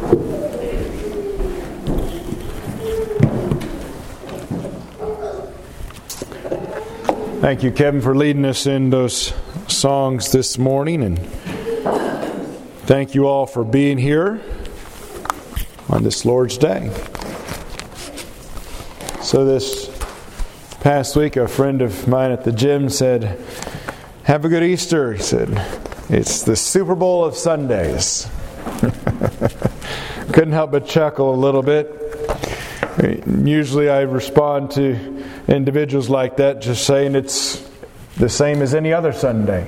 Thank you, Kevin, for leading us in those songs this morning, and thank you all for being here on this Lord's Day. So this past week, a friend of mine at the gym said, "Have a good Easter." He said, "It's the Super Bowl of Sundays." Couldn't help but chuckle a little bit. Usually I respond to individuals like that just saying it's the same as any other Sunday.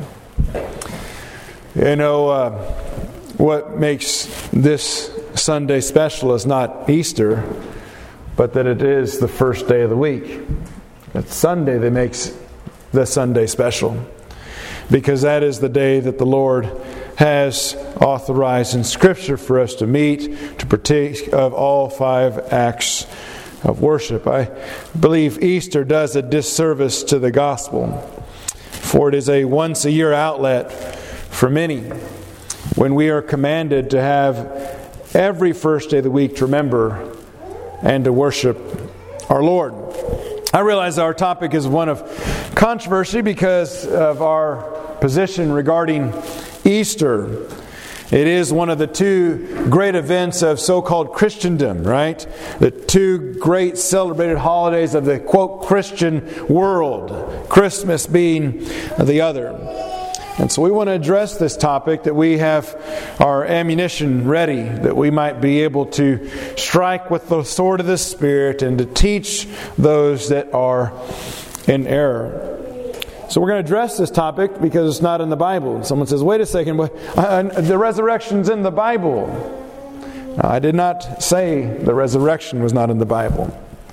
You know, what makes this Sunday special is not Easter, but that it is the first day of the week. It's Sunday that makes the Sunday special, because that is the day that the Lord has authorized in Scripture for us to meet, to partake of all 5 acts of worship. I believe Easter does a disservice to the gospel, for it is a once-a-year outlet for many, when we are commanded to have every first day of the week to remember and to worship our Lord. I realize our topic is one of controversy because of our position regarding Easter. It is one of the 2 great events of so-called Christendom, right? The 2 great celebrated holidays of the, quote, Christian world. Christmas being the other. And so we want to address this topic, that we have our ammunition ready, that we might be able to strike with the sword of the Spirit and to teach those that are in error. So we're going to address this topic because it's not in the Bible. And someone says, "Wait a second, the resurrection's in the Bible." Now, I did not say the resurrection was not in the Bible.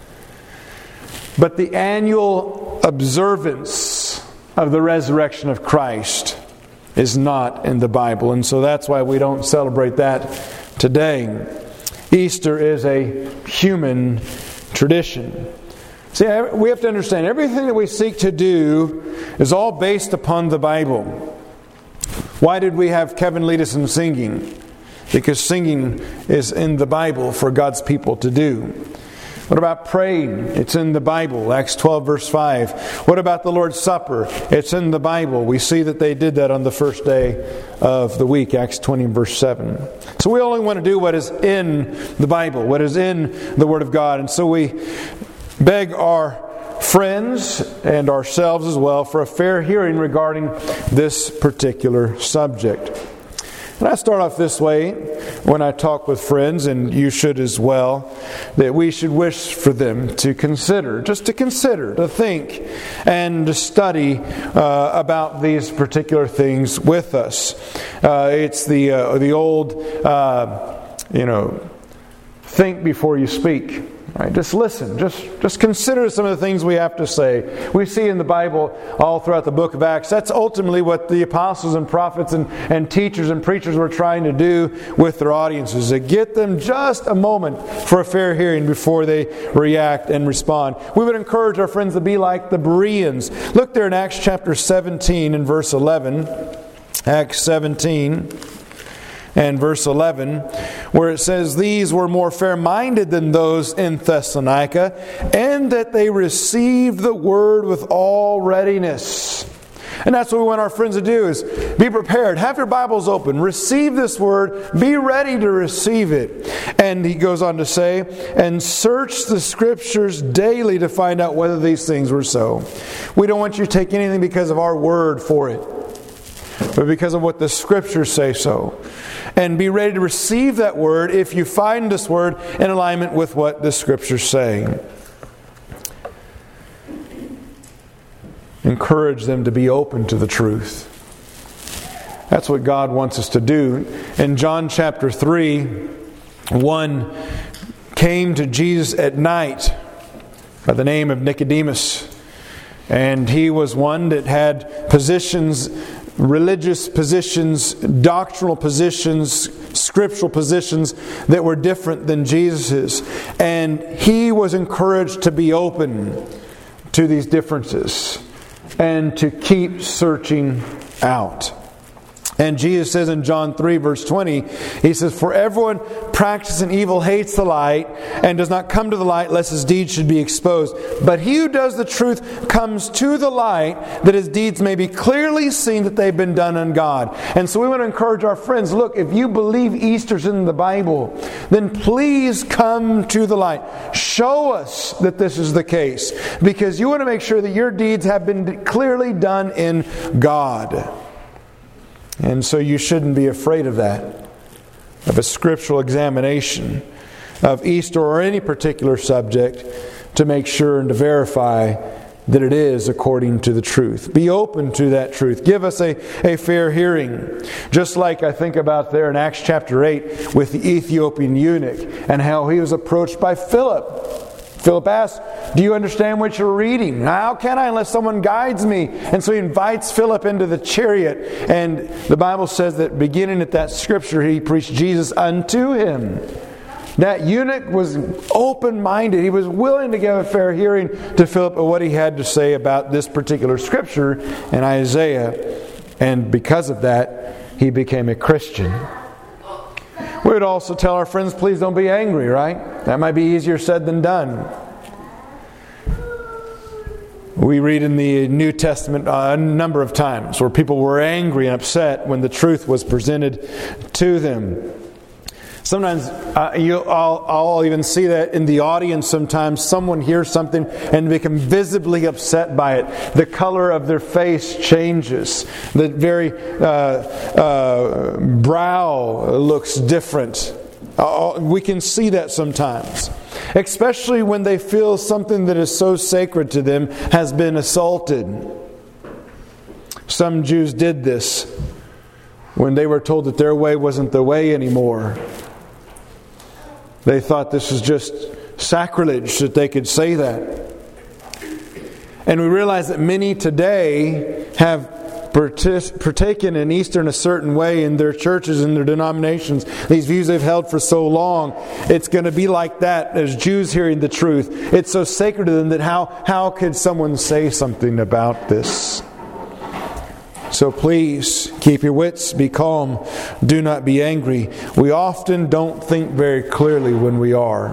But the annual observance of the resurrection of Christ is not in the Bible. And so that's why we don't celebrate that today. Easter is a human tradition. See, we have to understand, everything that we seek to do is all based upon the Bible. Why did we have Kevin lead us in singing? Because singing is in the Bible for God's people to do. What about praying? It's in the Bible, Acts 12 verse 5. What about the Lord's Supper? It's in the Bible. We see that they did that on the first day of the week, Acts 20 verse 7. So we only want to do what is in the Bible, what is in the Word of God. And so we beg our friends and ourselves as well for a fair hearing regarding this particular subject. And I start off this way when I talk with friends, and you should as well, that we should wish for them to consider, to think, and to study about these particular things with us. It's the old, think before you speak. Right, just listen. Just consider some of the things we have to say. We see in the Bible all throughout the book of Acts, that's ultimately what the apostles and prophets and teachers and preachers were trying to do with their audiences, to get them just a moment for a fair hearing before they react and respond. We would encourage our friends to be like the Bereans. Look there in Acts chapter 17 and verse 11. Acts 17 and verse 11, where it says, "These were more fair-minded than those in Thessalonica, and that they received the word with all readiness." And that's what we want our friends to do, is be prepared. Have your Bibles open. Receive this word. Be ready to receive it. And he goes on to say, "And search the Scriptures daily to find out whether these things were so." We don't want you to take anything because of our word for it, but because of what the Scriptures say so. And be ready to receive that word if you find this word in alignment with what the Scriptures say. Encourage them to be open to the truth. That's what God wants us to do. In John chapter 3, one came to Jesus at night by the name of Nicodemus. And he was one that had positions, religious positions, doctrinal positions, scriptural positions that were different than Jesus's. And he was encouraged to be open to these differences and to keep searching out. And Jesus says in John 3 verse 20, He says, "For everyone practicing evil hates the light and does not come to the light lest his deeds should be exposed. But he who does the truth comes to the light that his deeds may be clearly seen that they've been done in God." And so we want to encourage our friends, look, if you believe Easter's in the Bible, then please come to the light. Show us that this is the case, because you want to make sure that your deeds have been clearly done in God. And so you shouldn't be afraid of that, of a scriptural examination of Easter or any particular subject, to make sure and to verify that it is according to the truth. Be open to that truth. Give us a fair hearing. Just like I think about there in Acts chapter 8 with the Ethiopian eunuch and how he was approached by Philip. Philip asked, "Do you understand what you're reading?" "How can I unless someone guides me?" And so he invites Philip into the chariot. And the Bible says that beginning at that scripture, he preached Jesus unto him. That eunuch was open-minded. He was willing to give a fair hearing to Philip of what he had to say about this particular scripture in Isaiah. And because of that, he became a Christian. We would also tell our friends, please don't be angry, right? That might be easier said than done. We read in the New Testament a number of times where people were angry and upset when the truth was presented to them. Sometimes I'll even see that in the audience. Sometimes someone hears something and become visibly upset by it. The color of their face changes. The very brow looks different. We can see that sometimes. Especially when they feel something that is so sacred to them has been assaulted. Some Jews did this when they were told that their way wasn't the way anymore. They thought this was just sacrilege that they could say that. And we realize that many today have partaken in Easter in a certain way in their churches and their denominations. These views they've held for so long. It's going to be like that as Jews hearing the truth. It's so sacred to them that how could someone say something about this? So please, keep your wits, be calm, do not be angry. We often don't think very clearly when we are.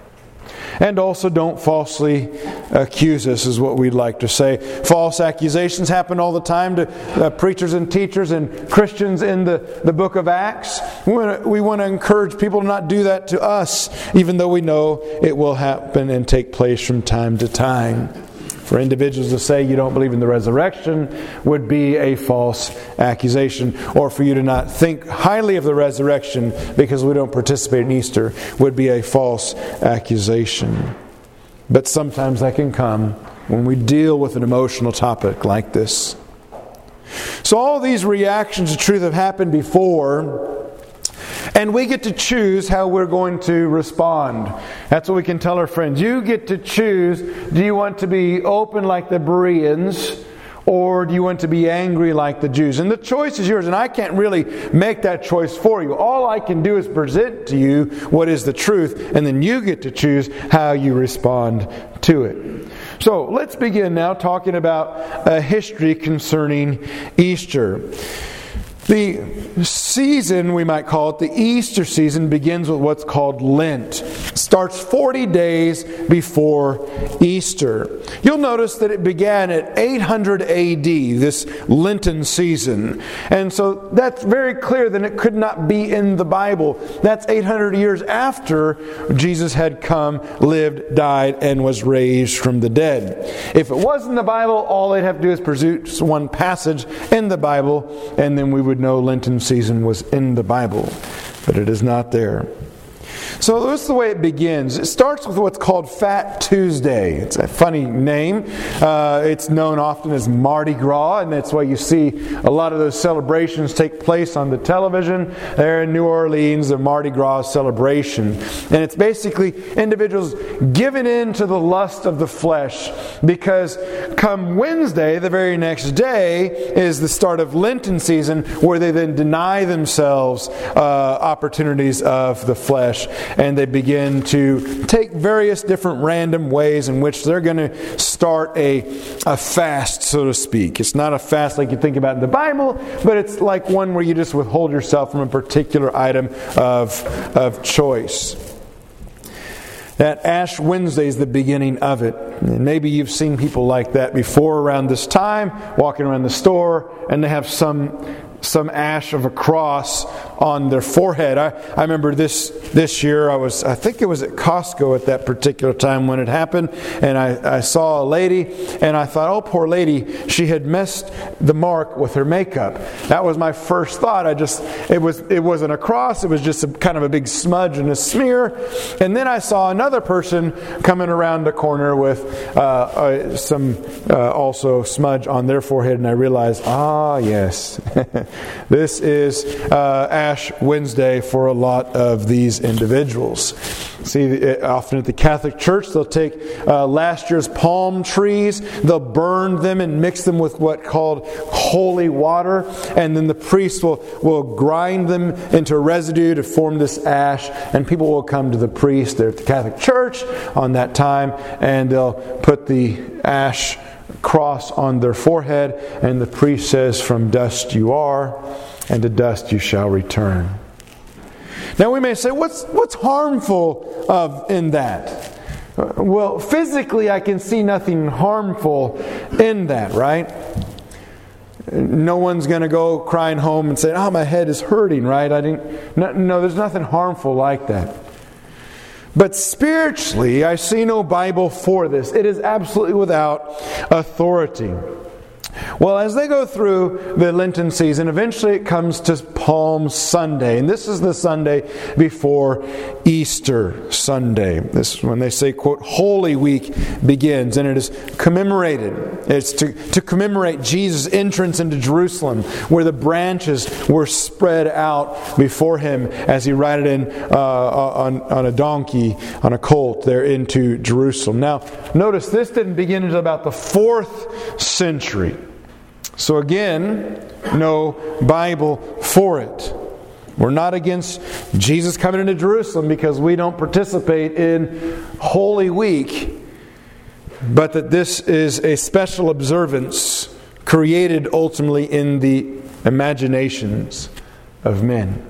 And also don't falsely accuse us, is what we'd like to say. False accusations happen all the time to preachers and teachers and Christians in the book of Acts. We want to encourage people to not do that to us, even though we know it will happen and take place from time to time. For individuals to say you don't believe in the resurrection would be a false accusation. Or for you to not think highly of the resurrection because we don't participate in Easter would be a false accusation. But sometimes that can come when we deal with an emotional topic like this. So all these reactions to truth have happened before. And we get to choose how we're going to respond. That's what we can tell our friends. You get to choose. Do you want to be open like the Bereans, or do you want to be angry like the Jews? And the choice is yours, and I can't really make that choice for you. All I can do is present to you what is the truth, and then you get to choose how you respond to it. So let's begin now talking about a history concerning Easter. The season, we might call it, the Easter season, begins with what's called Lent. It starts 40 days before Easter. You'll notice that it began at 800 AD, this Lenten season. And so that's very clear that it could not be in the Bible. That's 800 years after Jesus had come, lived, died, and was raised from the dead. If it was in the Bible, all they'd have to do is produce one passage in the Bible, and then we would know Lenten season was in the Bible, but it is not there. So this is the way it begins. It starts with what's called Fat Tuesday. It's a funny name. It's known often as Mardi Gras, and that's why you see a lot of those celebrations take place on the television. There in New Orleans, the Mardi Gras celebration. And it's basically individuals giving in to the lust of the flesh, because come Wednesday, the very next day, is the start of Lenten season, where they then deny themselves opportunities of the flesh. and they begin to take various different random ways in which they're going to start a fast, so to speak. It's not a fast like you think about in the Bible, but it's like one where you just withhold yourself from a particular item of choice. That Ash Wednesday is the beginning of it. And maybe you've seen people like that before around this time, walking around the store, and they have some ash of a cross on their forehead. I remember this year, I think it was at Costco at that particular time when it happened, and I saw a lady, and I thought, oh, poor lady, she had missed the mark with her makeup. That was my first thought. It wasn't a cross, it was just kind of a big smudge and a smear. And then I saw another person coming around the corner with some also smudge on their forehead, and I realized, yes, this is Ash Wednesday for a lot of these individuals. See, often at the Catholic Church, they'll take last year's palm trees, they'll burn them and mix them with what's called holy water, and then the priest will grind them into residue to form this ash, and people will come to the priest there at the Catholic Church on that time, and they'll put the ash cross on their forehead, and the priest says, "From dust you are, and to dust you shall return." Now we may say, what's harmful in that? Well, physically I can see nothing harmful in that, right? No one's going to go crying home and say, "Oh, my head is hurting," right? No, there's nothing harmful like that. But spiritually, I see no Bible for this. It is absolutely without authority. Well, as they go through the Lenten season, eventually it comes to Palm Sunday. And this is the Sunday before Easter Sunday. This is when they say, quote, Holy Week begins, and it is commemorated. It's to commemorate Jesus' entrance into Jerusalem, where the branches were spread out before Him as He rode in on a donkey, on a colt, there into Jerusalem. Now, notice this didn't begin until about the 4th century. So again, no Bible for it. We're not against Jesus coming into Jerusalem because we don't participate in Holy Week, but that this is a special observance created ultimately in the imaginations of men.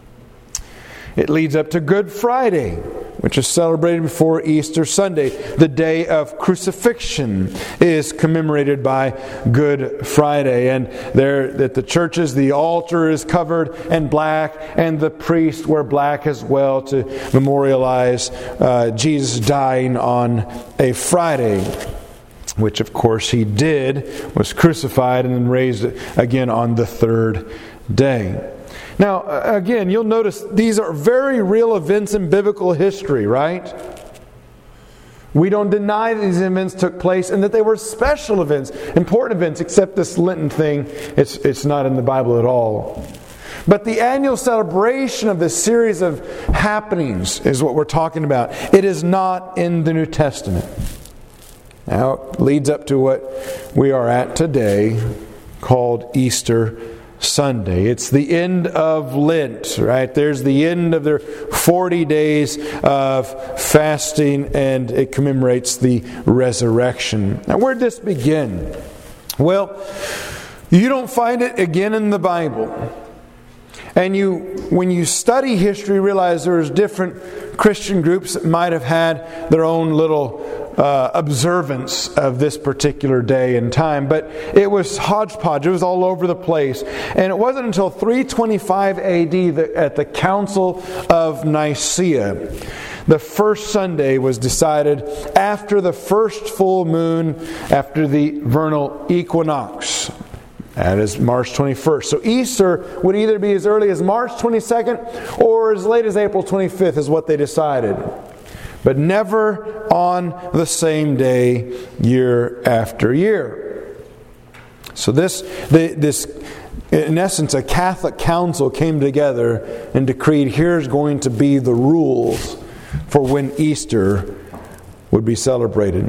It leads up to Good Friday, which is celebrated before Easter Sunday. The day of crucifixion is commemorated by Good Friday. And there at the churches, the altar is covered in black, and the priests wear black as well to memorialize Jesus dying on a Friday, which of course He did, was crucified and then raised again on the 3rd day. Now, again, you'll notice these are very real events in biblical history, right? We don't deny that these events took place and that they were special events, important events, except this Lenten thing, it's not in the Bible at all. But the annual celebration of this series of happenings is what we're talking about. It is not in the New Testament. Now, it leads up to what we are at today, called Easter Sunday. It's the end of Lent, right? There's the end of their 40 days of fasting, and it commemorates the resurrection. Now, where did this begin? Well, you don't find it again in the Bible. And when you study history, you realize there's different Christian groups that might have had their own little observance of this particular day and time, but it was hodgepodge. It was all over the place. And it wasn't until 325 AD at the Council of Nicaea, the first Sunday was decided after the first full moon, after the vernal equinox. That is March 21st. So Easter would either be as early as March 22nd or as late as April 25th is what they decided. But never on the same day year after year. So this in essence, a Catholic council came together and decreed, here's going to be the rules for when Easter would be celebrated.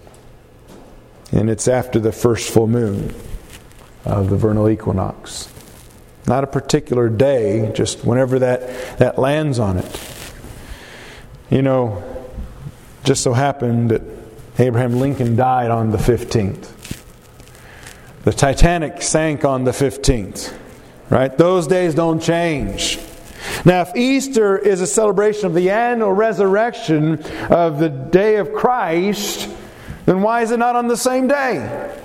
And it's after the first full moon of the vernal equinox. Not a particular day, just whenever that lands on it. Just so happened that Abraham Lincoln died on the 15th. The Titanic sank on the 15th. Right? Those days don't change. Now, if Easter is a celebration of the annual resurrection of the day of Christ, then why is it not on the same day?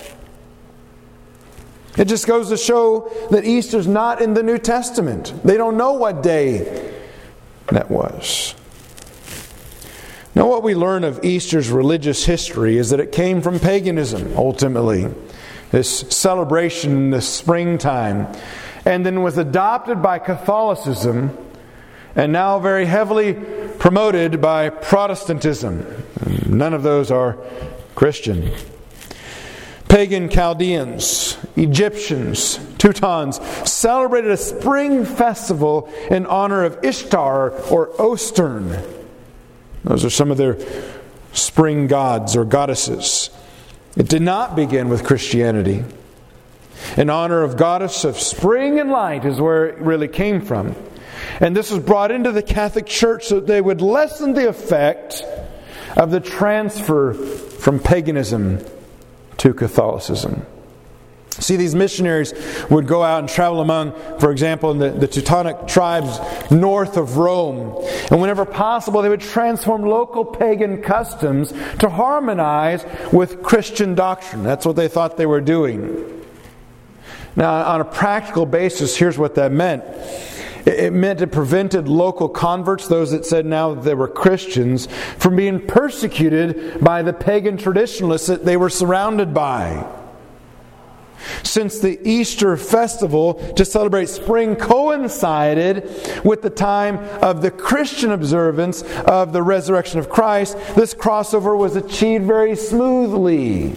It just goes to show that Easter's not in the New Testament. They don't know what day that was. Now, what we learn of Easter's religious history is that it came from paganism, ultimately. This celebration in the springtime. And then was adopted by Catholicism, and now very heavily promoted by Protestantism. None of those are Christian. Pagan Chaldeans, Egyptians, Teutons celebrated a spring festival in honor of Ishtar or Ostern. Those are some of their spring gods or goddesses. It did not begin with Christianity. In honor of goddess of spring and light is where it really came from. And this was brought into the Catholic Church so that they would lessen the effect of the transfer from paganism to Catholicism. See, these missionaries would go out and travel among, for example, in the Teutonic tribes north of Rome. And whenever possible, they would transform local pagan customs to harmonize with Christian doctrine. That's what they thought they were doing. Now, on a practical basis, here's what that meant. It meant it prevented local converts, those that said now that they were Christians, from being persecuted by the pagan traditionalists that they were surrounded by. Since the Easter festival to celebrate spring coincided with the time of the Christian observance of the resurrection of Christ, this crossover was achieved very smoothly.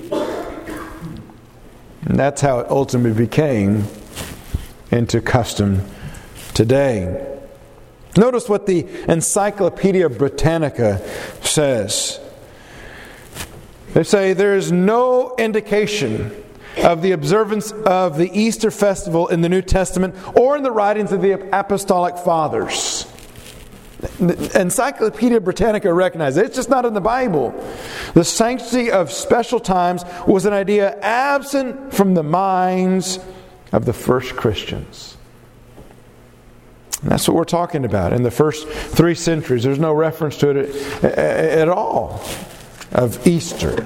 And that's how it ultimately became into custom today. Notice what the Encyclopedia Britannica says. They say there is no indication of the observance of the Easter festival in the New Testament or in the writings of the Apostolic Fathers. The Encyclopedia Britannica recognized it. It's just not in the Bible. The sanctity of special times was an idea absent from the minds of the first Christians. And that's what we're talking about. In the first 3 centuries, there's no reference to it at all of Easter.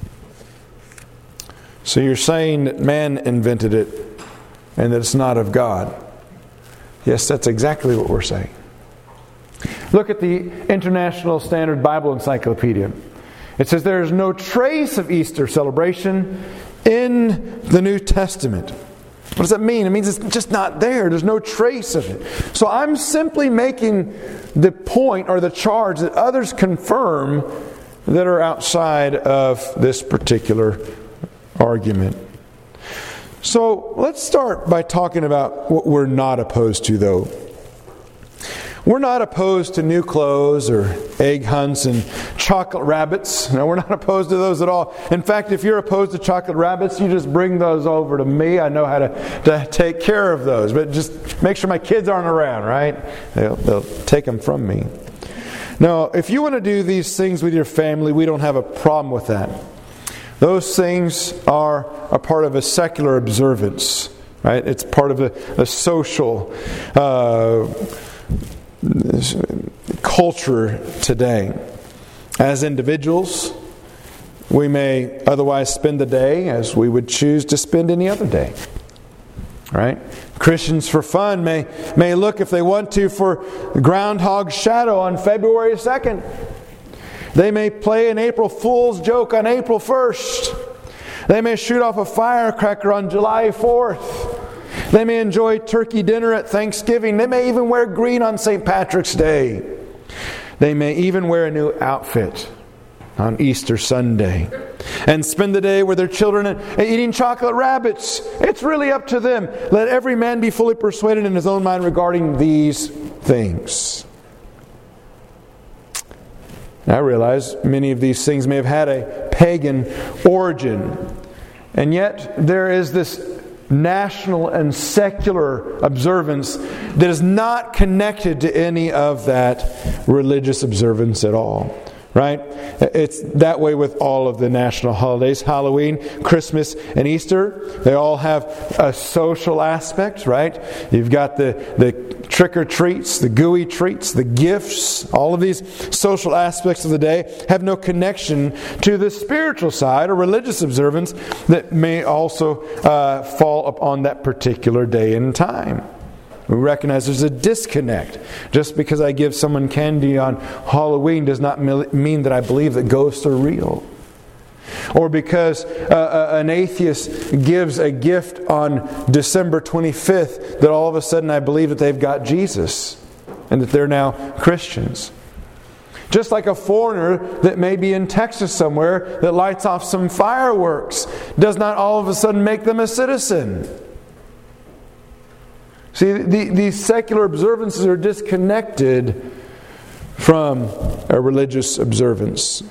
So you're saying that man invented it and that it's not of God. Yes, that's exactly what we're saying. Look at the International Standard Bible Encyclopedia. It says there is no trace of Easter celebration in the New Testament. What does that mean? It means it's just not there. There's no trace of it. So I'm simply making the point or the charge that others confirm that are outside of this particular argument. So let's start by talking about what we're not opposed to, though. We're not opposed to new clothes or egg hunts and chocolate rabbits. No, we're not opposed to those at all. In fact, if you're opposed to chocolate rabbits, you just bring those over to me. I know how to take care of those. But just make sure my kids aren't around, right? They'll take them from me. Now, if you want to do these things with your family, we don't have a problem with that. Those things are a part of a secular observance, right? It's part of a social culture today. As individuals, we may otherwise spend the day as we would choose to spend any other day. Right? Christians for fun may look, if they want to, for Groundhog's Shadow on February 2nd. They may play an April Fool's joke on April 1st. They may shoot off a firecracker on July 4th. They may enjoy turkey dinner at Thanksgiving. They may even wear green on St. Patrick's Day. They may even wear a new outfit on Easter Sunday and spend the day with their children eating chocolate rabbits. It's really up to them. Let every man be fully persuaded in his own mind regarding these things. I realize many of these things may have had a pagan origin. And yet there is this national and secular observance that is not connected to any of that religious observance at all. Right? It's that way with all of the national holidays. Halloween, Christmas, and Easter. They all have a social aspect, right? You've got the trick-or-treats, the gooey treats, the gifts. All of these social aspects of the day have no connection to the spiritual side or religious observance that may also fall upon that particular day and time. We recognize there's a disconnect. Just because I give someone candy on Halloween does not mean that I believe that ghosts are real. Or because an atheist gives a gift on December 25th, that all of a sudden I believe that they've got Jesus and that they're now Christians. Just like a foreigner that may be in Texas somewhere that lights off some fireworks does not all of a sudden make them a citizen. See, these secular observances are disconnected from a religious observance.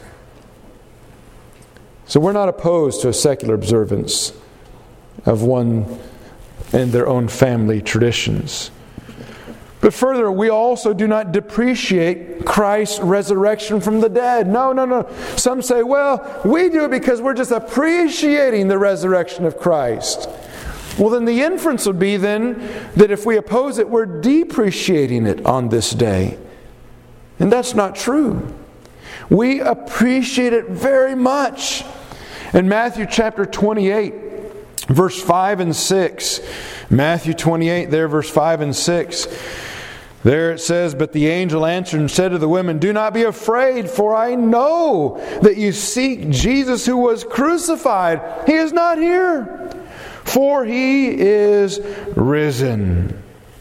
So we're not opposed to a secular observance of one and their own family traditions. But further, we also do not depreciate Christ's resurrection from the dead. No. Some say, well, we do it because we're just appreciating the resurrection of Christ. Well, then the inference would be then that if we oppose it, we're depreciating it on this day. And that's not true. We appreciate it very much. In Matthew chapter 28, verse 5 and 6, Matthew 28, there, verse 5 and 6, there it says, "But the angel answered and said to the women, 'Do not be afraid, for I know that you seek Jesus who was crucified. He is not here, for He is risen.'"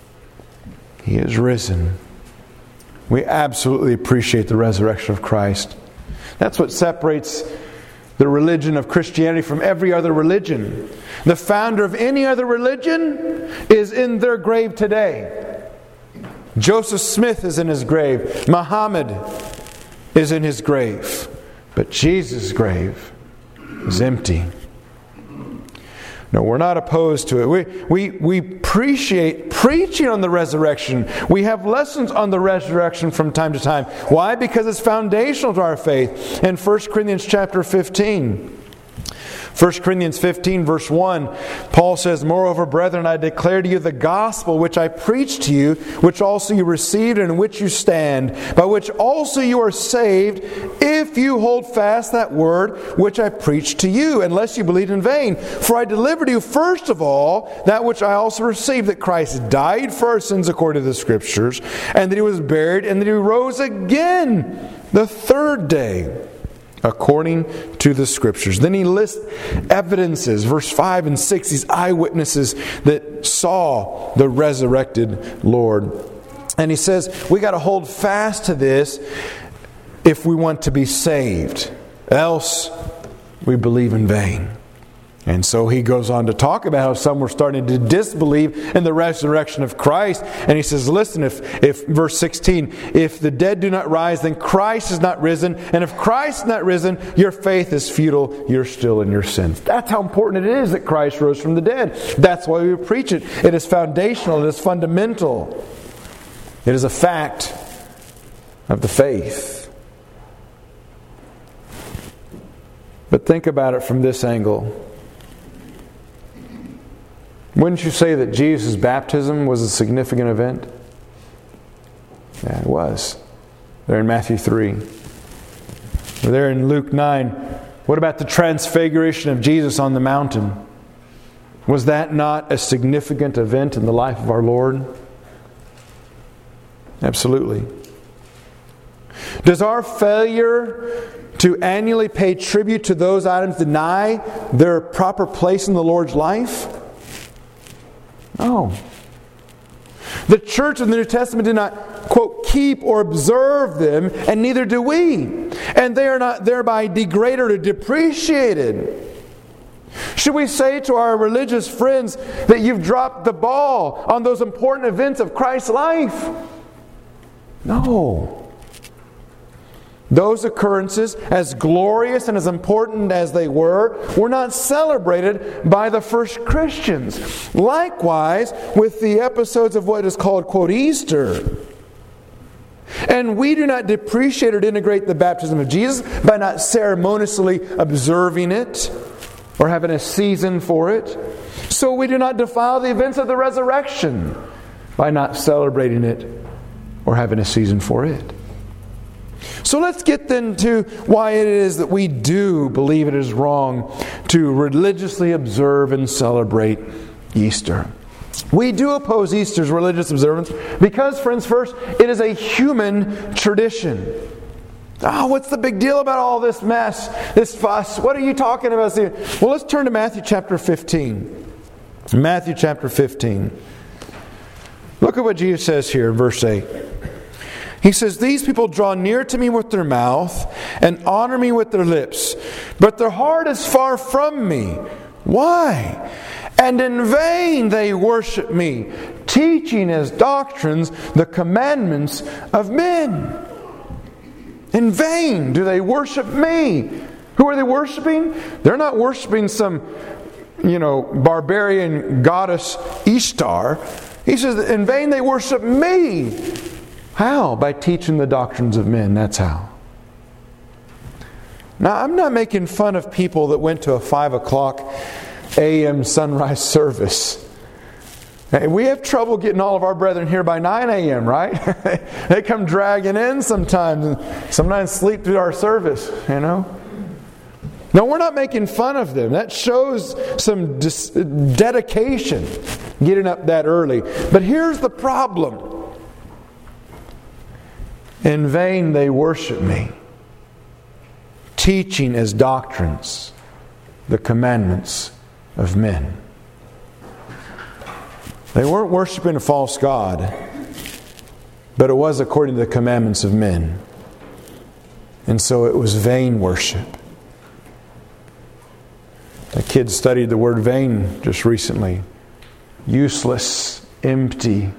He is risen. We absolutely appreciate the resurrection of Christ. That's what separates the religion of Christianity from every other religion. The founder of any other religion is in their grave today. Joseph Smith is in his grave. Muhammad is in his grave. But Jesus' grave is empty. No, we're not opposed to it. We appreciate preaching on the resurrection. We have lessons on the resurrection from time to time. Why? Because it's foundational to our faith. In 1 Corinthians chapter 15, 1 Corinthians 15 verse 1, Paul says, "Moreover, brethren, I declare to you the gospel which I preached to you, which also you received and in which you stand, by which also you are saved, if you hold fast that word which I preached to you, unless you believed in vain. For I delivered to you first of all that which I also received, that Christ died for our sins according to the Scriptures, and that He was buried, and that He rose again the third day, according to the Scriptures." Then he lists evidences, verse 5 and 6, these eyewitnesses that saw the resurrected Lord. And he says, we got to hold fast to this if we want to be saved. Else, we believe in vain. And so he goes on to talk about how some were starting to disbelieve in the resurrection of Christ. And he says, listen, if verse 16, "If the dead do not rise, then Christ is not risen. And if Christ is not risen, your faith is futile. You're still in your sins." That's how important it is that Christ rose from the dead. That's why we preach it. It is foundational. It is fundamental. It is a fact of the faith. But think about it from this angle. Wouldn't you say that Jesus' baptism was a significant event? Yeah, it was. There in Matthew 3. Or there in Luke 9. What about the transfiguration of Jesus on the mountain? Was that not a significant event in the life of our Lord? Absolutely. Does our failure to annually pay tribute to those items deny their proper place in the Lord's life? No. The church of the New Testament did not, quote, keep or observe them, and neither do we. And they are not thereby degraded or depreciated. Should we say to our religious friends that you've dropped the ball on those important events of Christ's life? No. those occurrences, as glorious and as important as they were not celebrated by the first Christians. Likewise, with the episodes of what is called, quote, Easter. And we do not depreciate or denigrate the baptism of Jesus by not ceremoniously observing it or having a season for it. So we do not defile the events of the resurrection by not celebrating it or having a season for it. So let's get then to why it is that we do believe it is wrong to religiously observe and celebrate Easter. We do oppose Easter's religious observance because, friends, first, it is a human tradition. Oh, what's the big deal about all this mess, this fuss? What are you talking about? Well, let's turn to Matthew chapter 15. Matthew chapter 15. Look at what Jesus says here in verse 8. He says, "These people draw near to me with their mouth and honor me with their lips, but their heart is far from me. Why? And in vain they worship me, teaching as doctrines the commandments of men." In vain do they worship me. Who are they worshiping? They're not worshiping some, barbarian goddess Ishtar. He says, in vain they worship me. How? By teaching the doctrines of men. That's how. Now, I'm not making fun of people that went to a 5 o'clock a.m. sunrise service. Hey, we have trouble getting all of our brethren here by 9 a.m., right? They come dragging in sometimes, and sometimes sleep through our service, No, we're not making fun of them. That shows some dedication, getting up that early. But here's the problem. In vain they worship me, teaching as doctrines the commandments of men. They weren't worshiping a false god, but it was according to the commandments of men. And so it was vain worship. A kid studied the word vain just recently. Useless, empty.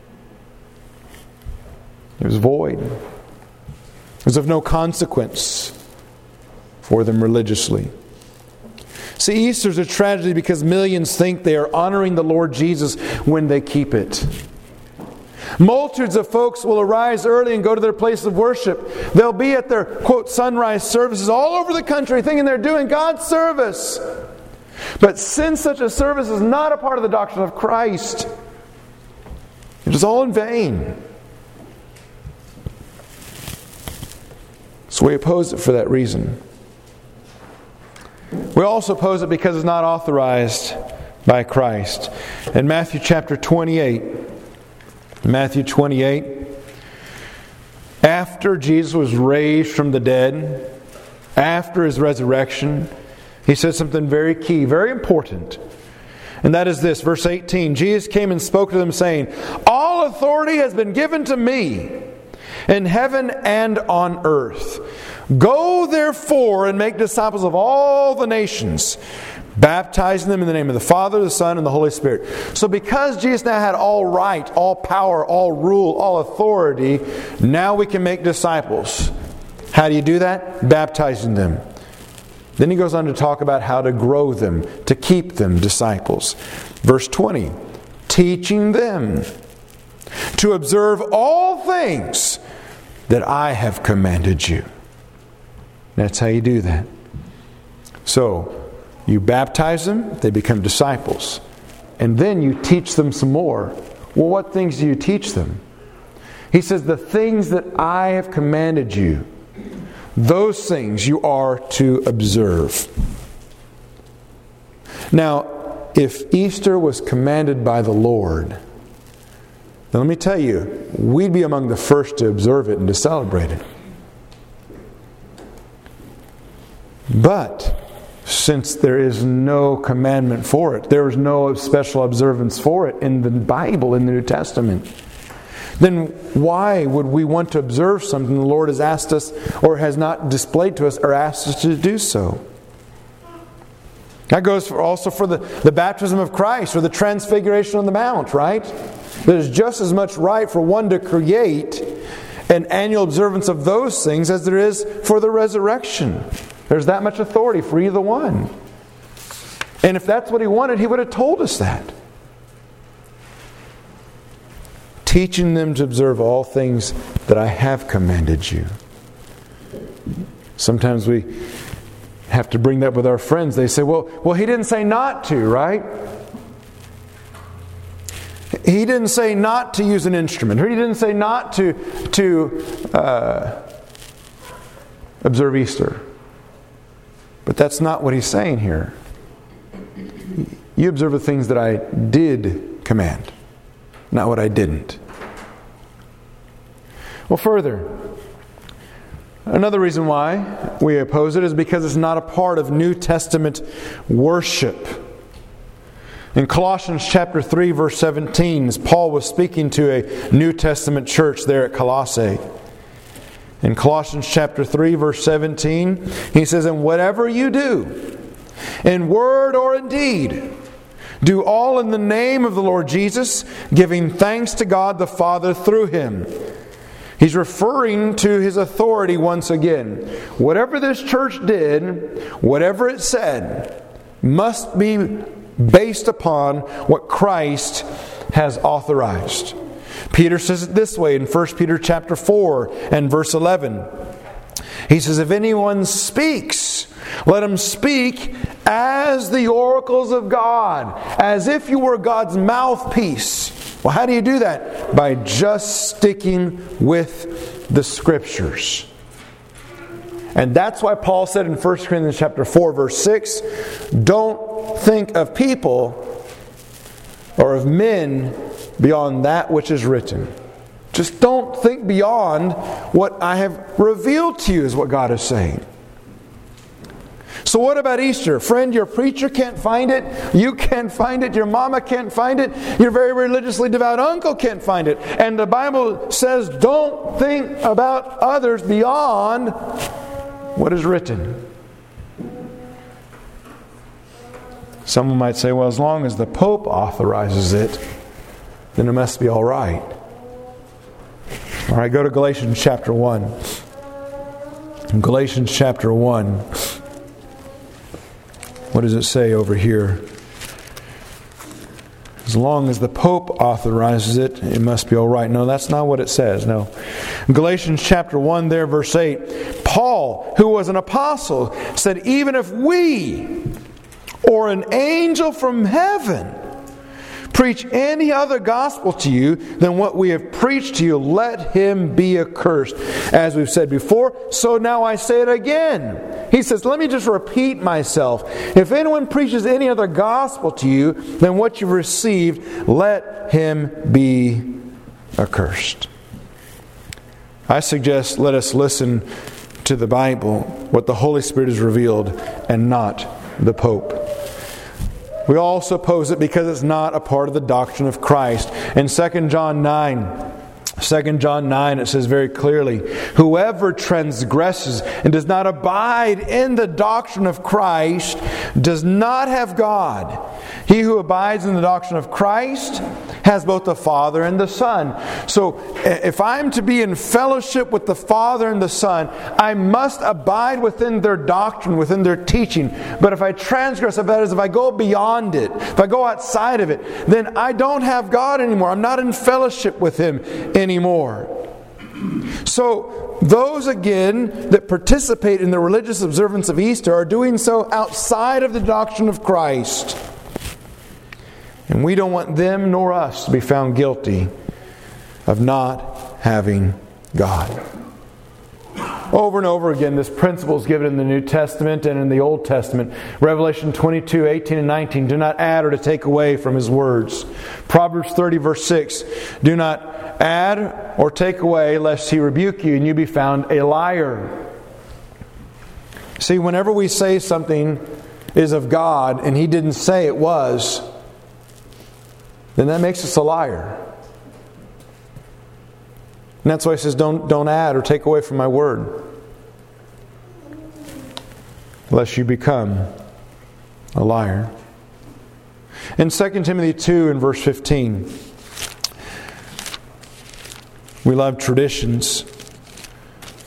It was void. It was of no consequence for them religiously. See, Easter's a tragedy because millions think they are honoring the Lord Jesus when they keep it. Multitudes of folks will arise early and go to their place of worship. They'll be at their, quote, sunrise services all over the country thinking they're doing God's service. But since such a service is not a part of the doctrine of Christ, it is all in vain. So we oppose it for that reason. We also oppose it because it's not authorized by Christ. In Matthew chapter 28, after Jesus was raised from the dead, after His resurrection, He said something very key, very important. And that is this, verse 18. Jesus came and spoke to them saying, "All authority has been given to me in heaven and on earth. Go therefore and make disciples of all the nations, baptizing them in the name of the Father, the Son, and the Holy Spirit." So because Jesus now had all right, all power, all rule, all authority, now we can make disciples. How do you do that? Baptizing them. Then he goes on to talk about how to grow them, to keep them disciples. Verse 20, teaching them to observe all things that I have commanded you. That's how you do that. So, you baptize them, they become disciples. And then you teach them some more. Well, what things do you teach them? He says, the things that I have commanded you, those things you are to observe. Now, if Easter was commanded by the Lord, then let me tell you, we'd be among the first to observe it and to celebrate it. But since there is no commandment for it, there is no special observance for it in the Bible, in the New Testament, then why would we want to observe something the Lord has asked us or has not displayed to us or asked us to do so? That goes also for the baptism of Christ or the transfiguration on the Mount, right? There's just as much right for one to create an annual observance of those things as there is for the resurrection. There's that much authority for either one. And if that's what He wanted, He would have told us that. Teaching them to observe all things that I have commanded you. Sometimes we have to bring that with our friends. They say, well, He didn't say not to, right? He didn't say not to use an instrument. Or He didn't say not to observe Easter. But that's not what He's saying here. You observe the things that I did command, not what I didn't. Well, further, another reason why we oppose it is because it's not a part of New Testament worship. In Colossians chapter 3, verse 17, as Paul was speaking to a New Testament church there at Colossae. In Colossians chapter 3, verse 17, he says, "And whatever you do, in word or in deed, do all in the name of the Lord Jesus, giving thanks to God the Father through Him." He's referring to His authority once again. Whatever this church did, whatever it said, must be based upon what Christ has authorized. Peter says it this way in 1 Peter chapter 4 and verse 11. He says, "If anyone speaks, let him speak as the oracles of God, as if you were God's mouthpiece." Well, how do you do that? By just sticking with the Scriptures. And that's why Paul said in 1 Corinthians chapter 4, verse 6, don't think of people or of men beyond that which is written. Just don't think beyond what I have revealed to you, is what God is saying. So what about Easter? Friend, your preacher can't find it. You can't find it. Your mama can't find it. Your very religiously devout uncle can't find it. And the Bible says don't think about others beyond what is written. Someone might say, well, as long as the Pope authorizes it, then it must be all right. All right, go to Galatians chapter 1. In Galatians chapter 1. What does it say over here? As long as the Pope authorizes it, it must be all right. No, that's not what it says. No. In Galatians chapter 1 there, verse 8, Paul, who was an apostle, said, "Even if we or an angel from heaven preach any other gospel to you than what we have preached to you, let him be accursed." As we've said before, so now I say it again. He says, let me just repeat myself. If anyone preaches any other gospel to you than what you've received, let him be accursed. I suggest let us listen to the Bible, what the Holy Spirit has revealed, and not the Pope. We also oppose it because it's not a part of the doctrine of Christ. In 2 John 9, it says very clearly, "Whoever transgresses and does not abide in the doctrine of Christ does not have God. He who abides in the doctrine of Christ has both the Father and the Son." So if I'm to be in fellowship with the Father and the Son, I must abide within their doctrine, within their teaching. But if I transgress, that is, if I go beyond it, if I go outside of it, then I don't have God anymore. I'm not in fellowship with Him anymore. So those again that participate in the religious observance of Easter are doing so outside of the doctrine of Christ. And we don't want them nor us to be found guilty of not having God. Over and over again, this principle is given in the New Testament and in the Old Testament. Revelation 22, 18 and 19, do not add or to take away from His words. Proverbs 30, verse 6, do not add or take away lest He rebuke you and you be found a liar. See, whenever we say something is of God and He didn't say it was, then that makes us a liar. And that's why He says, don't add or take away from my word, lest you become a liar. In 2 Timothy 2 and verse 15, we love traditions.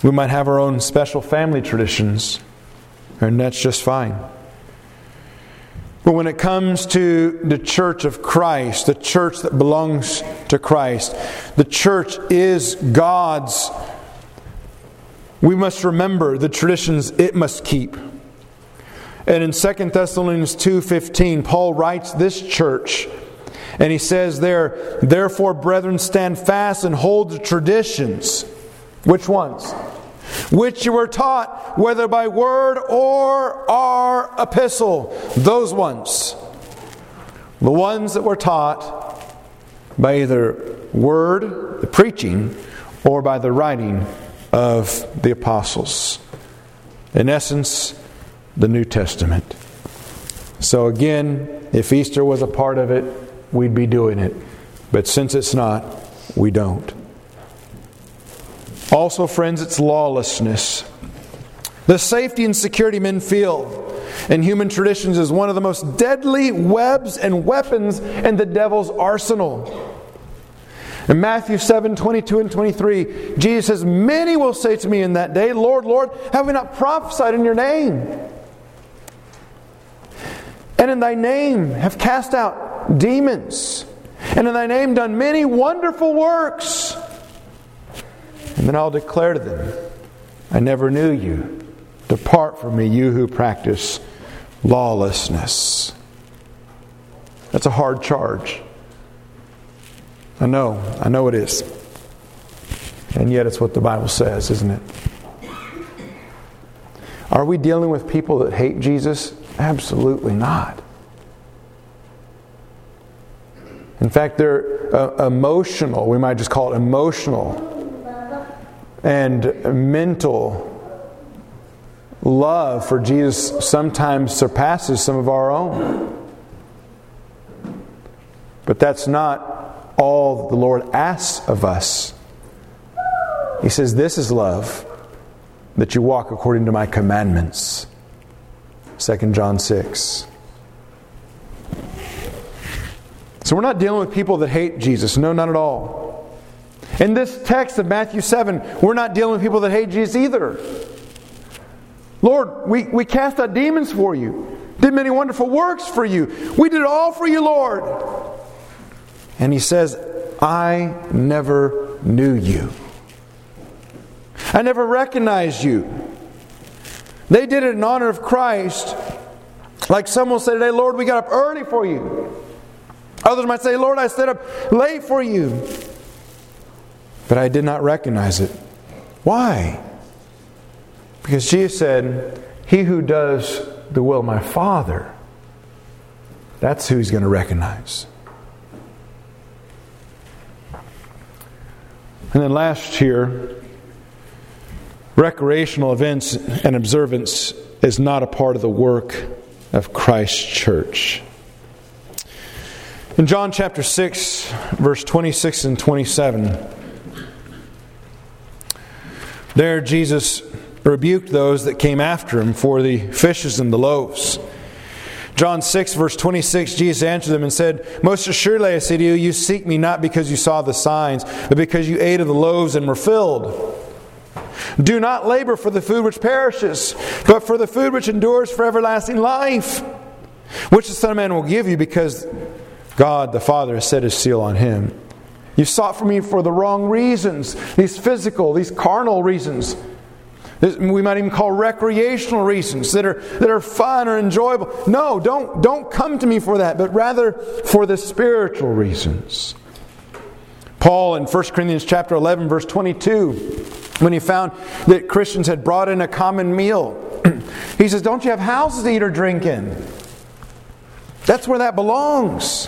We might have our own special family traditions, and that's just fine. But when it comes to the church of Christ, the church that belongs to Christ, the church is God's. We must remember the traditions it must keep. And in 2 Thessalonians 2:15, Paul writes this church, and he says there, "Therefore, brethren, stand fast and hold the traditions." Which ones? "Which you were taught, whether by word or our epistle." Those ones. The ones that were taught by either word, the preaching, or by the writing of the apostles. In essence, the New Testament. So again, if Easter was a part of it, we'd be doing it. But since it's not, we don't. Also, friends, it's lawlessness. The safety and security men feel in human traditions is one of the most deadly webs and weapons in the devil's arsenal. In Matthew 7:22 and 23, Jesus says, "Many will say to me in that day, Lord, Lord, have we not prophesied in your name? And in thy name have cast out demons, and in thy name done many wonderful works. And then I'll declare to them, I never knew you. Depart from me, you who practice lawlessness." That's a hard charge. I know it is. And yet it's what the Bible says, isn't it? Are we dealing with people that hate Jesus? Absolutely not. In fact, they're emotional, we might just call it emotional and mental love for Jesus sometimes surpasses some of our own. But that's not all the Lord asks of us. He says, "This is love, that you walk according to my commandments." 2 John 6. So we're not dealing with people that hate Jesus. No, not at all. In this text of Matthew 7, we're not dealing with people that hate Jesus either. "Lord, we cast out demons for you, did many wonderful works for you. We did it all for you, Lord." And He says, "I never knew you. I never recognized you." They did it in honor of Christ. Like some will say today, "Lord, we got up early for you." Others might say, "Lord, I stayed up late for you." But I did not recognize it. Why? Because Jesus said, "He who does the will of my Father," that's who He's going to recognize. And then last here, recreational events and observance is not a part of the work of Christ's church. In John chapter 6, verse 26 and 27, there Jesus rebuked those that came after Him for the fishes and the loaves. John 6, verse 26, Jesus answered them and said, "Most assuredly I say to you, you seek me not because you saw the signs, but because you ate of the loaves and were filled. Do not labor for the food which perishes, but for the food which endures for everlasting life, which the Son of Man will give you, because God the Father has set His seal on Him. You sought for me for the wrong reasons, these physical, these carnal reasons. We might even call recreational reasons that are fun or enjoyable. No, don't come to me for that, but rather for the spiritual reasons." Paul in 1 Corinthians chapter 11, verse 22, when he found that Christians had brought in a common meal, he says, "Don't you have houses to eat or drink in? That's where that belongs."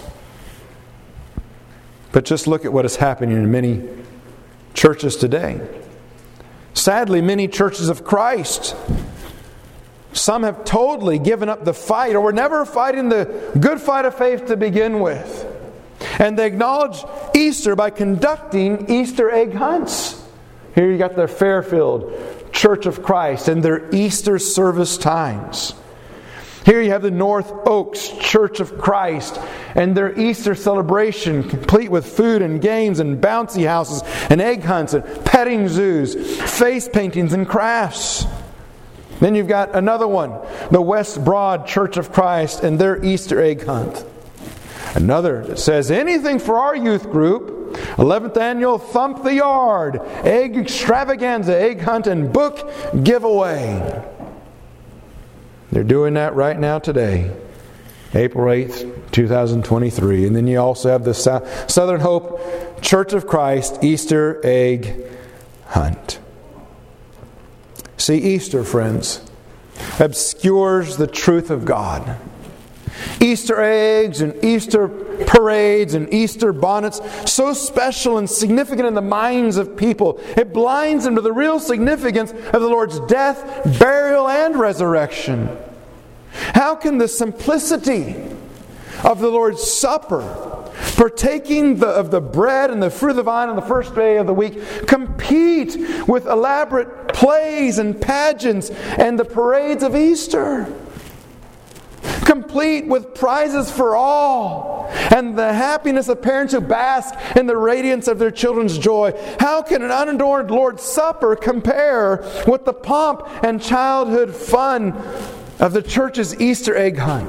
But just look at what is happening in many churches today. Sadly, many churches of Christ, some have totally given up the fight, or were never fighting the good fight of faith to begin with. And they acknowledge Easter by conducting Easter egg hunts. Here you got the Fairfield Church of Christ and their Easter service times. Here you have the North Oaks Church of Christ and their Easter celebration, complete with food and games and bouncy houses and egg hunts and petting zoos, face paintings and crafts. Then you've got another one, the West Broad Church of Christ and their Easter egg hunt. Another that says, anything for our youth group, 11th annual Thump the Yard, egg extravaganza, egg hunt and book giveaway. They're doing that right now today, April 8th, 2023. And then you also have the Southern Hope Church of Christ Easter egg hunt. See, Easter, friends, obscures the truth of God. Easter eggs and Easter parades and Easter bonnets, so special and significant in the minds of people. It blinds them to the real significance of the Lord's death, burial, and resurrection. How can the simplicity of the Lord's Supper, partaking of the bread and the fruit of the vine on the first day of the week, compete with elaborate plays and pageants and the parades of Easter? Complete with prizes for all and the happiness of parents who bask in the radiance of their children's joy. How can an unadorned Lord's Supper compare with the pomp and childhood fun of the church's Easter egg hunt?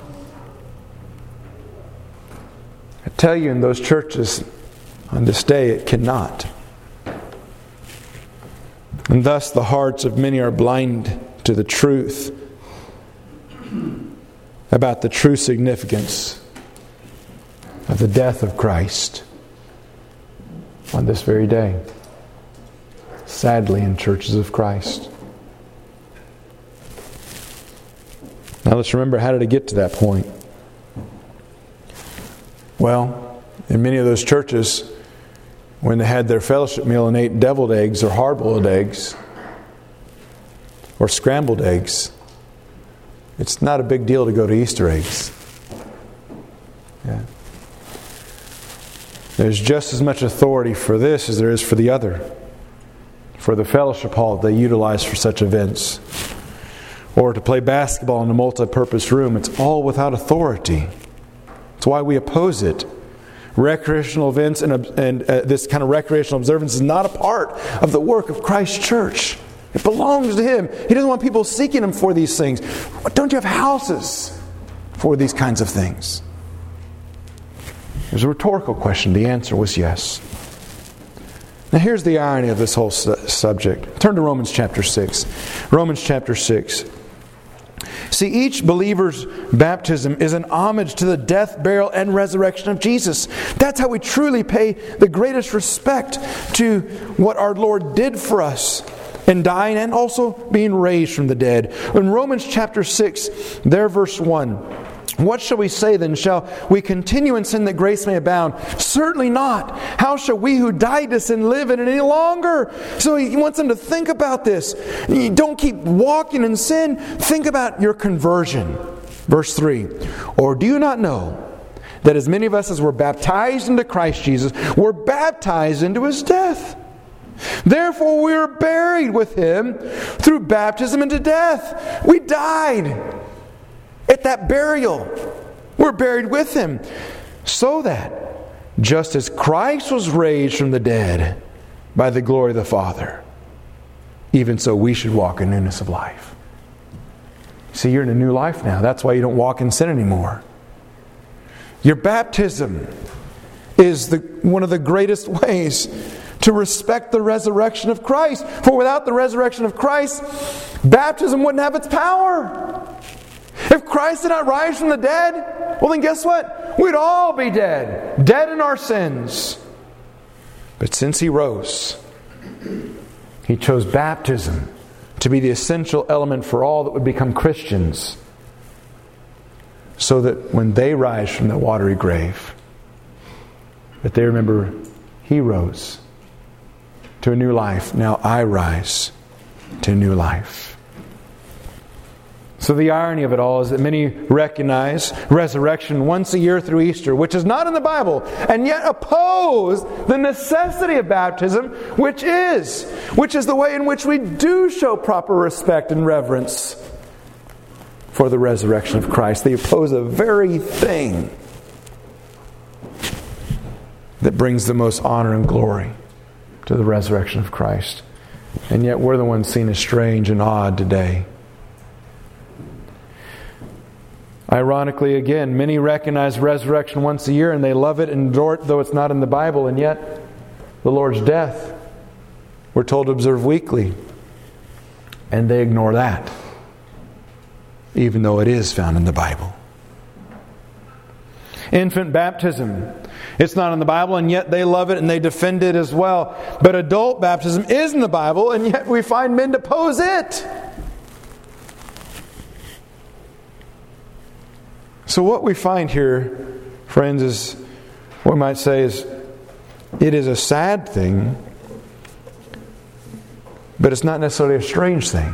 I tell you, in those churches on this day, it cannot. And thus the hearts of many are blind to the truth about the true significance of the death of Christ on this very day. Sadly, in churches of Christ. Now let's remember, how did it get to that point? Well, in many of those churches, when they had their fellowship meal and ate deviled eggs or hard-boiled eggs or scrambled eggs, it's not a big deal to go to Easter eggs. Yeah. There's just as much authority for this as there is for the other. For the fellowship hall they utilize for such events. Or to play basketball in a multi-purpose room. It's all without authority. That's why we oppose it. Recreational events and this kind of recreational observance is not a part of the work of Christ's church. It belongs to Him. He doesn't want people seeking Him for these things. Don't you have houses for these kinds of things? It was a rhetorical question. The answer was yes. Now here's the irony of this whole subject. Turn to Romans chapter 6. Romans chapter 6. See, each believer's baptism is an homage to the death, burial, and resurrection of Jesus. That's how we truly pay the greatest respect to what our Lord did for us in dying and also being raised from the dead. In Romans chapter 6, there verse 1, what shall we say then? Shall we continue in sin that grace may abound? Certainly not. How shall we who died to sin live in it any longer? So he wants them to think about this. You don't keep walking in sin. Think about your conversion. Verse 3, or do you not know that as many of us as were baptized into Christ Jesus were baptized into His death? Therefore we are buried with Him through baptism into death. We died at that burial. We're buried with Him. So that, just as Christ was raised from the dead by the glory of the Father, even so we should walk in newness of life. See, you're in a new life now. That's why you don't walk in sin anymore. Your baptism is one of the greatest ways to respect the resurrection of Christ. For without the resurrection of Christ, baptism wouldn't have its power. If Christ did not rise from the dead, well then guess what? We'd all be dead. Dead in our sins. But since He rose, He chose baptism to be the essential element for all that would become Christians. So that when they rise from the watery grave, that they remember He rose to a new life. Now I rise to a new life. So the irony of it all is that many recognize resurrection once a year through Easter, which is not in the Bible, and yet oppose the necessity of baptism, which is the way in which we do show proper respect and reverence for the resurrection of Christ. They oppose the very thing that brings the most honor and glory to the resurrection of Christ. And yet we're the ones seen as strange and odd today. Ironically, again, many recognize resurrection once a year and they love it and adore it, though it's not in the Bible. And yet, the Lord's death, we're told to observe weekly. And they ignore that, even though it is found in the Bible. Infant baptism, it's not in the Bible, and yet they love it and they defend it as well. But adult baptism is in the Bible, and yet we find men to oppose it. So what we find here, friends, is what we might say is, it is a sad thing, but it's not necessarily a strange thing.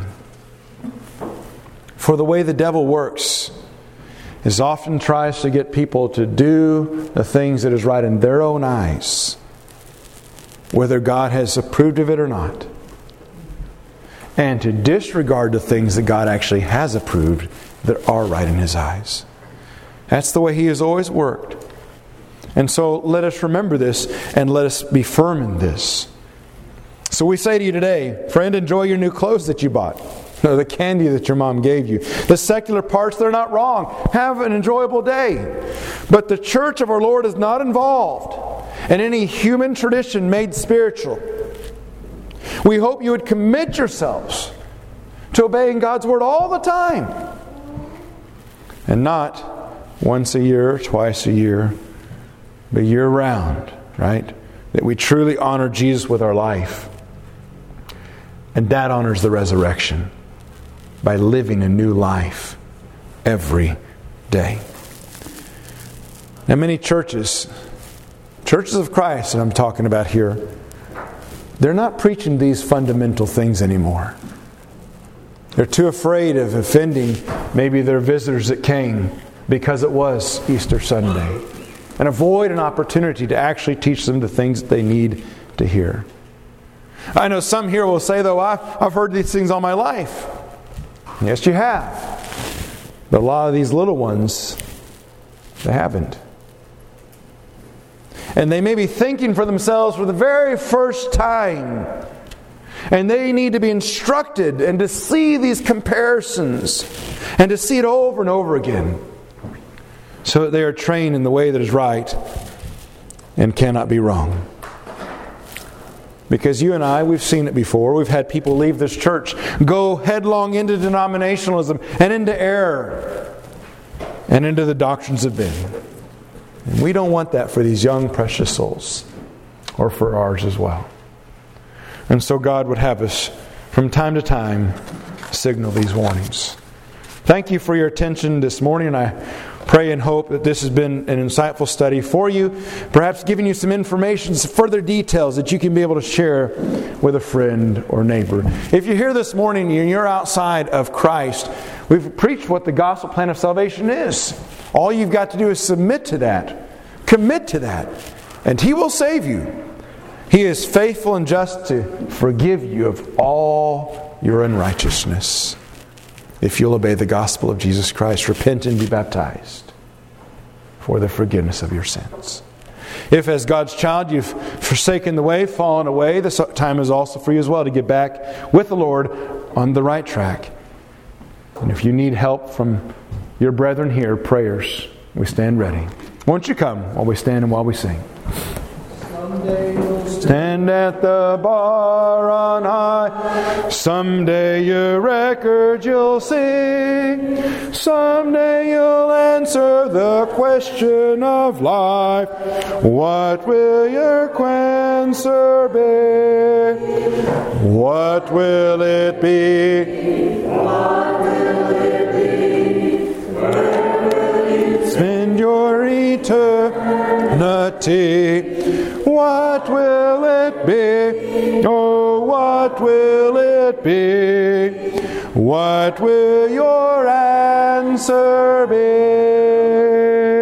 For the way the devil works is often tries to get people to do the things that is right in their own eyes, whether God has approved of it or not, and to disregard the things that God actually has approved that are right in His eyes. That's the way He has always worked. And so let us remember this and let us be firm in this. So we say to you today, friend, enjoy your new clothes that you bought. No, the candy that your mom gave you. The secular parts, they're not wrong. Have an enjoyable day. But the church of our Lord is not involved in any human tradition made spiritual. We hope you would commit yourselves to obeying God's Word all the time. And not once a year, twice a year, but year round, right? That we truly honor Jesus with our life. And that honors the resurrection by living a new life every day. Now many churches of Christ that I'm talking about here, they're not preaching these fundamental things anymore. They're too afraid of offending maybe their visitors that came because it was Easter Sunday, and avoid an opportunity to actually teach them the things that they need to hear. I know some here will say, though, I've heard these things all my life. Yes, you have. But a lot of these little ones, they haven't. And they may be thinking for themselves for the very first time. And they need to be instructed and to see these comparisons and to see it over and over again, so that they are trained in the way that is right and cannot be wrong. Because you and I, we've seen it before. We've had people leave this church, go headlong into denominationalism and into error and into the doctrines of men. And we don't want that for these young, precious souls, or for ours as well. And so God would have us, from time to time, signal these warnings. Thank you for your attention this morning, and I pray and hope that this has been an insightful study for you, perhaps giving you some information, some further details that you can be able to share with a friend or neighbor. If you're here this morning and you're outside of Christ, we've preached what the gospel plan of salvation is. All you've got to do is submit to that, commit to that, and He will save you. He is faithful and just to forgive you of all your unrighteousness, if you'll obey the gospel of Jesus Christ, repent and be baptized for the forgiveness of your sins. If as God's child you've forsaken the way, fallen away, this time is also for you as well to get back with the Lord on the right track. And if you need help from your brethren here, prayers, we stand ready. Won't you come while we stand and while we sing? Stand at the bar on high. Someday your record you'll sing. Someday you'll answer the question of life. What will your answer be? What will it be? What will it be? Where will you spend your eternity? What will it be? Oh, what will it be? What will your answer be?